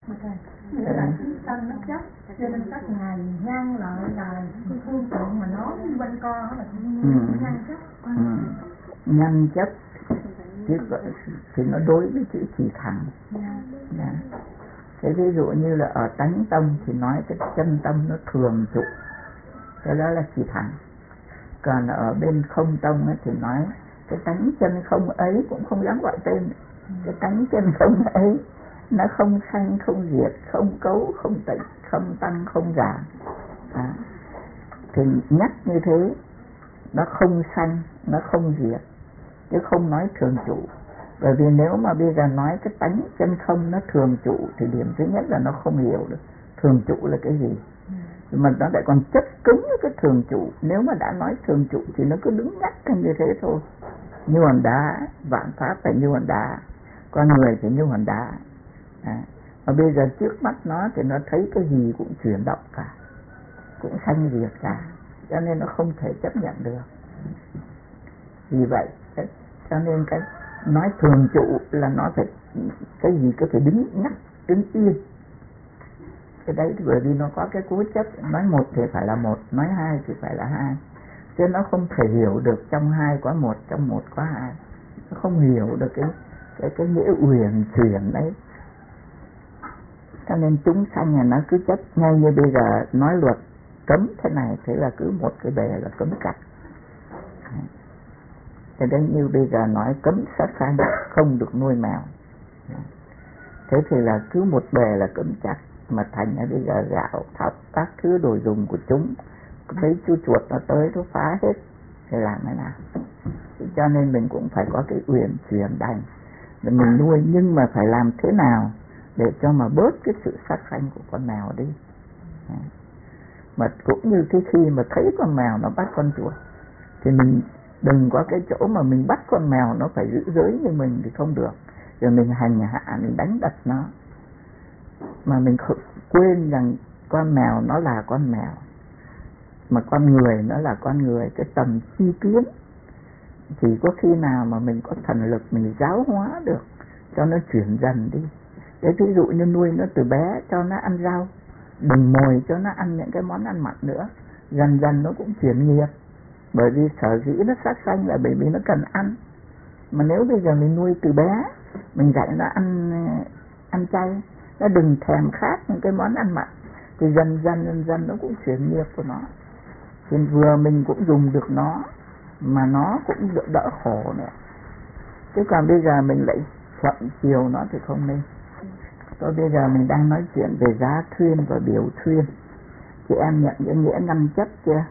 Nghĩa là chúng sanh nó chấp, cho nên các ngài ngăn lại là cái thương tượng mà nói quanh co là ngăn chấp. Ngăn chấp chứ thì nó đối với chữ trì thành. Thế ví dụ như là ở tánh tâm thì nói cái chân tâm nó thường trụ, cái đó là trì thành. Còn ở bên không tâm ấy thì nói cái tánh chân không ấy, cũng không dám gọi tên. Cái tánh chân không ấy nó không sanh không diệt, không cấu không tịnh, không tăng không giảm. Thì nhắc như thế, nó không sanh, nó không diệt, chứ không nói thường trụ. Bởi vì nếu mà bây giờ nói cái tánh chân không nó thường trụ thì điểm thứ nhất là nó không hiểu được thường trụ là cái gì. Mà nó lại còn chất cứng với cái thường trụ. Nếu mà đã nói thường trụ thì nó cứ đứng nhắc như thế thôi. Như hòn đá, vạn pháp phải như hòn đá, con người phải như hòn đá. Mà bây giờ trước mắt nó thì nó thấy cái gì cũng chuyển động cả, cũng sanh diệt cả, cho nên nó không thể chấp nhận được. Vì vậy cho nên cái nói thường trụ là nó phải cái gì cứ phải đứng nhắc, đứng yên. Cái đấy bởi vì nó có cái cố chấp, nói một thì phải là một, nói hai thì phải là hai, chứ nó không thể hiểu được trong hai có một, trong một có hai. Nó không hiểu được cái nghĩa uyển chuyển đấy. Cho nên chúng sanh là nó cứ chấp, ngay như bây giờ nói luật cấm thế này, thế là cứ một cái bề là cấm chặt. Thế đấy, như bây giờ nói cấm sát sanh, không được nuôi mèo, thế thì là cứ một bề là cấm chặt. Mà thành là bây giờ gạo thóc các thứ đồ dùng của chúng, mấy chú chuột nó tới nó phá hết, thì làm thế nào? Cho nên mình cũng phải có cái uyển chuyển đành để mình nuôi, nhưng mà phải làm thế nào để cho mà bớt cái sự sát sanh của con mèo đi. Mà cũng như cái khi mà thấy con mèo nó bắt con chuột thì mình đừng có cái chỗ mà mình bắt con mèo nó phải giữ giới như mình thì không được, rồi mình hành hạ, mình đánh đập nó, mà mình quên rằng con mèo nó là con mèo, mà con người nó là con người. Cái tầm chi kiến chỉ có khi nào mà mình có thần lực mình giáo hóa được cho nó chuyển dần đi. Thế ví dụ như nuôi nó từ bé, cho nó ăn rau, đừng mồi cho nó ăn những cái món ăn mặn nữa, dần dần nó cũng chuyển nghiệp. Bởi vì sở dĩ nó sát sanh là bởi vì nó cần ăn. Mà nếu bây giờ mình nuôi từ bé, mình dạy nó ăn chay, nó đừng thèm khát những cái món ăn mặn, thì dần dần nó cũng chuyển nghiệp của nó. Thì vừa mình cũng dùng được nó, mà nó cũng đỡ khổ nữa. Chứ còn bây giờ mình lại thuận chiều nó thì không nên. Tôi bây giờ mình đang nói chuyện về giá thuyên và biểu thuyên. Chị em nhận cái nghĩa năm chấp chưa?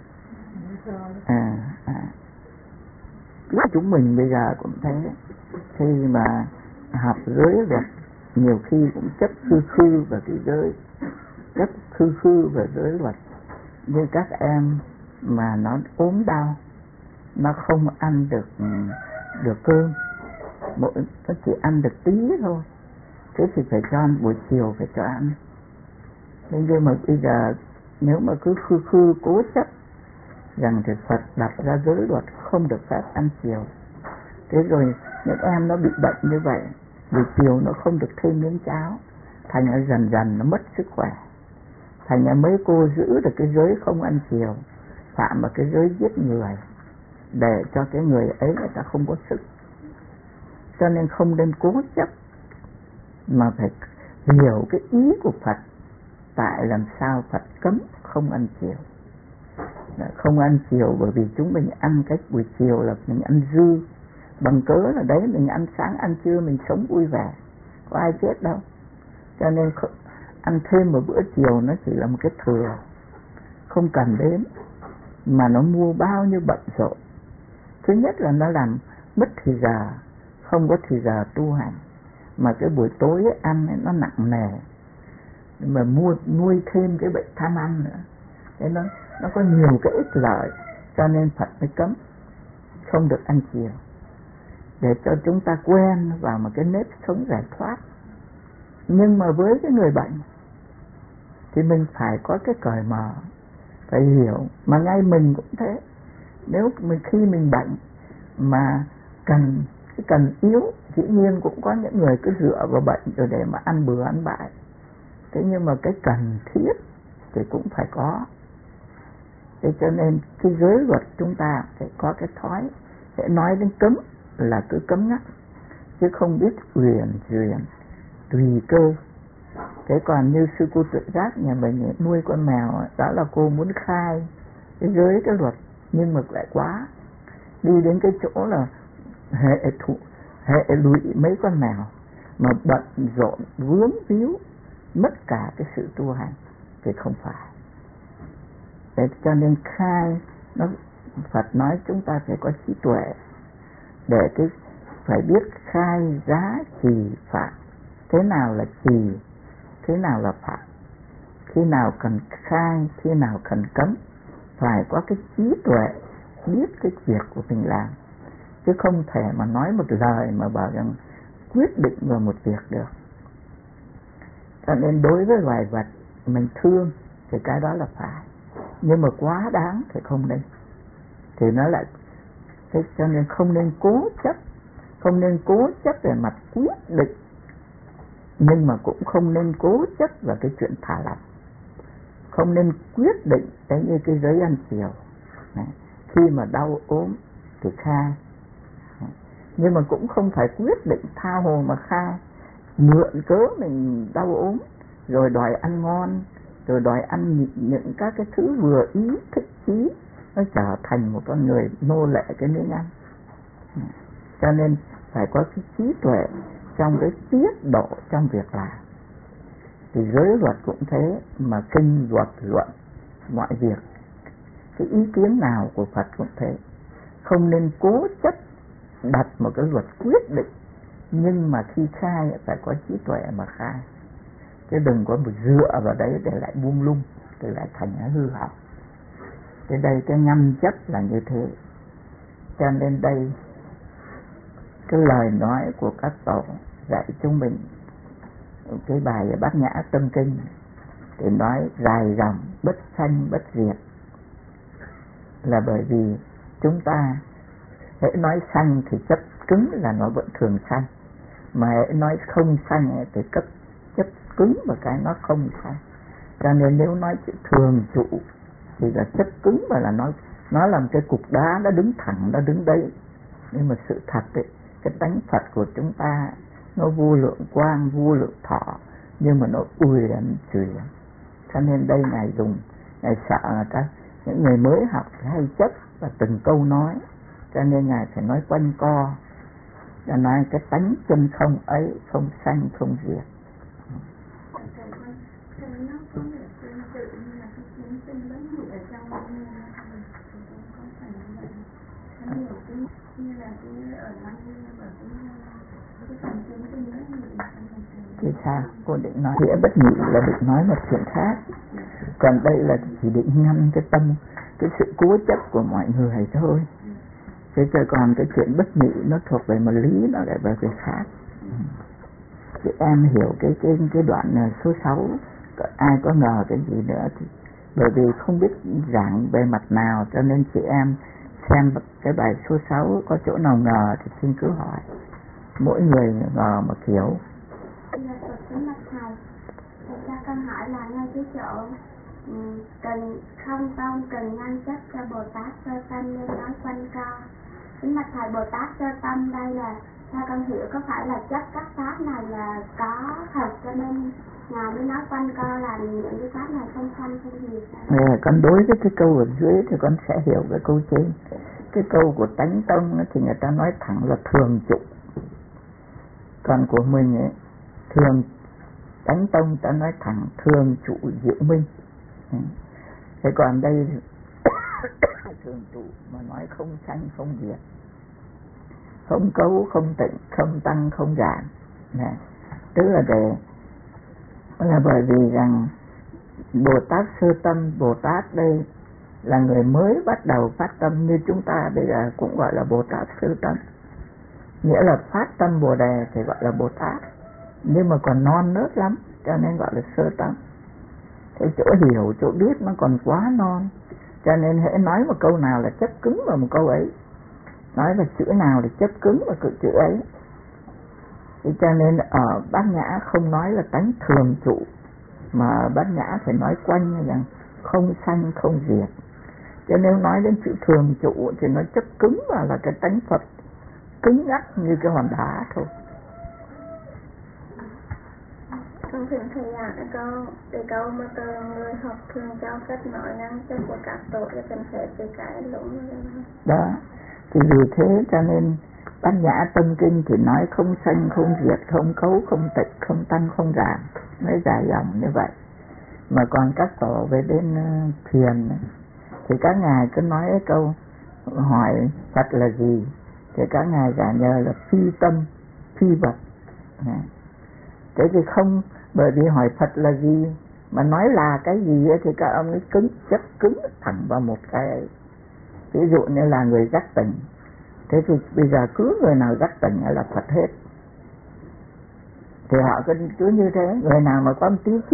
Chúng mình bây giờ cũng thế. Khi mà học giới luật, nhiều khi cũng chấp khư vào cái giới, chấp khư vào giới luật. Như các em mà nó ốm đau, nó không ăn được cơm, nó chỉ ăn được tí thôi, thế thì phải cho ăn buổi chiều, phải cho ăn. Nhưng mà bây giờ nếu mà cứ khư cố chấp rằng thì Phật đặt ra giới luật không được phép ăn chiều, thế rồi những em nó bị bệnh như vậy, buổi chiều nó không được thêm miếng cháo, thành ra dần nó mất sức khỏe. Thành ra mấy cô giữ được cái giới không ăn chiều, phạm vào cái giới giết người, để cho cái người ấy người ta không có sức. Cho nên không nên cố chấp, mà phải hiểu cái ý của Phật. Tại làm sao Phật cấm không ăn chiều? Không ăn chiều bởi vì chúng mình ăn cái buổi chiều là mình ăn dư, bằng cớ là đấy mình ăn sáng ăn trưa mình sống vui vẻ, có ai chết đâu. Cho nên ăn thêm một bữa chiều nó chỉ là một cái thừa, không cần đến, mà nó mua bao nhiêu bận rộn. Thứ nhất là nó làm mất thì giờ, không có thì giờ tu hành, mà cái buổi tối ấy, ăn ấy, nó nặng nề, mà nuôi thêm cái bệnh tham ăn nữa. Thế nó có nhiều cái ích lợi, cho nên Phật mới cấm không được ăn chiều, để cho chúng ta quen vào một cái nếp sống giải thoát. Nhưng mà với cái người bệnh thì mình phải có cái cởi mở, phải hiểu. Mà ngay mình cũng thế, nếu khi mình bệnh mà cần yếu, dĩ nhiên cũng có những người cứ dựa vào bệnh rồi để mà ăn bừa ăn bại. Thế nhưng mà cái cần thiết thì cũng phải có. Thế cho nên cái giới luật chúng ta phải có cái thói, sẽ nói đến cấm là cứ cấm ngắt, chứ không biết uyển chuyển tùy cơ. Thế còn như sư cô Tuệ Giác nhà mình nuôi con mèo, đó là cô muốn khai cái giới cái luật, nhưng mà lại quá đi đến cái chỗ là hệ lụy mấy con mèo mà bận rộn vướng víu mất cả cái sự tu hành thì không phải. Thế cho nên khai nó, Phật nói chúng ta phải có trí tuệ để cái phải biết khai giá trì phạm, thế nào là trì, thế nào là phạm, khi nào cần khai, khi nào cần cấm, phải có cái trí tuệ biết cái việc của mình làm, chứ không thể mà nói một lời mà bảo rằng quyết định vào một việc được. Cho nên đối với loài vật mình thương thì cái đó là phải, nhưng mà quá đáng thì không nên, thì nó lại thế. Cho nên không nên cố chấp, không nên cố chấp về mặt quyết định, nhưng mà cũng không nên cố chấp vào cái chuyện thả lỏng. Không nên quyết định đấy, như cái giới ăn chiều này, khi mà đau ốm thì khai, nhưng mà cũng không phải quyết định tha hồ mà khai, mượn cớ mình đau ốm rồi đòi ăn ngon, rồi đòi ăn những các cái thứ vừa ý thích chí, nó trở thành một con người nô lệ cái miếng ăn. Cho nên phải có cái trí tuệ trong cái tiết độ trong việc làm. Thì giới luật cũng thế, mà kinh luật luận mọi việc, cái ý kiến nào của Phật cũng thế, không nên cố chấp đặt một cái luật quyết định, nhưng mà khi khai phải có trí tuệ mà khai, chứ đừng có một dựa vào đấy để lại buông lung, để lại thành hư hỏng. Cái đây cái ngăn chấp là như thế. Cho nên đây cái lời nói của các tổ dạy chúng mình cái bài Bát Nhã Tâm Kinh thì nói dài dòng bất sanh bất diệt, là bởi vì chúng ta hễ nói sanh thì chấp cứng là nó vẫn thường sanh, mà hễ nói không sanh thì chấp cứng vào cái nó không sanh. Cho nên nếu nói chữ thường trụ thì là chấp cứng, và là nó làm cái cục đá nó đứng thẳng, nó đứng đấy. Nhưng mà sự thật ấy, cái tánh Phật của chúng ta nó vô lượng quang, vô lượng thọ, nhưng mà nó uyển chuyển. Cho nên đây Ngài dùng, Ngài sợ những người mới học hay chấp và từng câu nói, cho nên Ngài phải nói quanh co, cho nói cái tánh chân không ấy không sanh không diệt. Thì sao? Cô định nói nghĩa bất nhị là định nói một chuyện khác, còn đây là chỉ định ngăn cái tâm, cái sự cố chấp của mọi người thôi. Thế chứ còn cái chuyện bất nhị nó thuộc về một lý, nó lại về việc khác. Chị em hiểu cái đoạn số 6, ai có ngờ cái gì nữa thì bởi vì không biết giảng về mặt nào, cho nên chị em xem cái bài số 6 có chỗ nào ngờ thì xin cứ hỏi. Mỗi người ngờ một kiểu. Thật ra con hỏi là ngay cái chỗ cần không tông cần ngăn chấp cho Bồ Tát sơ tâm nên nói quanh co. Kính bạch thầy, Bồ Tát sơ tâm đây là theo con hiểu có phải là chấp các pháp này là có thật, cho nên Ngài mới nói quanh co là những cái pháp này không sanh không diệt. Con đối với cái câu ở dưới thì con sẽ hiểu cái câu trên. Cái câu của Tánh Tông thì người ta nói thẳng là thường trụ, còn của mình ấy, thường Tánh Tông ta nói thẳng thường trụ diệu minh. Thế còn đây thường trụ mà nói không sanh không diệt, không cấu không tịnh, không tăng không giảm. Tức là bởi vì rằng Bồ Tát sơ tâm, Bồ Tát đây là người mới bắt đầu phát tâm, như chúng ta bây giờ cũng gọi là Bồ Tát sơ tâm, nghĩa là phát tâm Bồ Đề thì gọi là Bồ Tát, nhưng mà còn non nớt lắm cho nên gọi là sơ tâm. Cái chỗ hiểu, chỗ biết nó còn quá non, cho nên hễ nói một câu nào là chấp cứng vào một câu ấy, nói vào chữ nào là chấp cứng vào chữ ấy. Thì cho nên ở Bát Nhã không nói là tánh thường trụ, Mà Bát Nhã phải nói quanh rằng không sanh không diệt. Cho nếu nói đến chữ thường trụ thì nó chấp cứng vào là cái tánh Phật cứng ngắc như cái hòn đá thôi. Con thưa thầy câu mà từ người học thường cho cách nói năng cho của các tổ cho cần thể từ cái lũng đó. Thì vì thế cho nên Bát Nhã Tâm Kinh thì nói không sanh không diệt, không cấu không tịch, không tăng không giảm, mới dài dòng như vậy. Mà còn các tổ về bên thiền thì các ngài cứ nói cái câu hỏi Phật là gì thì các ngài giả nhờ là phi tâm phi vật. Thế thì không, bởi vì hỏi Phật là gì mà nói là cái gì thì các ông ấy cứng thẳng vào một cái ấy. Ví dụ như là người giác tỉnh, thế thì bây giờ cứ người nào giác tỉnh là Phật hết. Thì họ cứ như thế, người nào mà có một tí